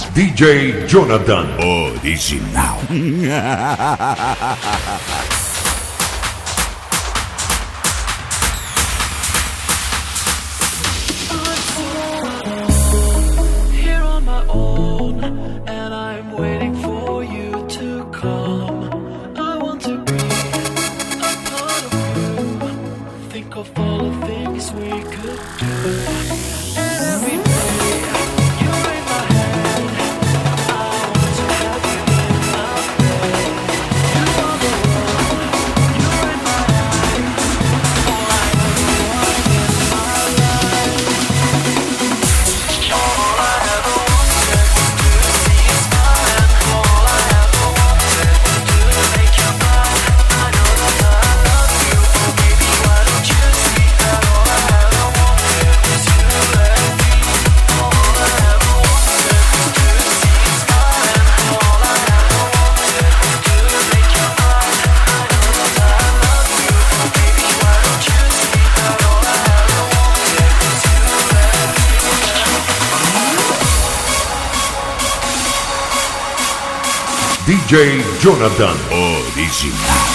DJ Jonathan Original. Here on my own, and I'm waiting for you to come. I want to be a part of you. Think of all the things we could do. Every day, you're in my head. I want to have you in my bed. You are the one. You're in my eyes. All I ever want in my life. All I ever wanted was to see you smile. All I ever wanted was to make you mine. I know that I love you, but baby, why don't you see that all I ever wanted was you and me. All I ever wanted was to see you smile. All I ever wanted was to make you mine. I know that I love you, but baby, why don't you see that all I ever wanted was you and me. DJ Jonathan Original.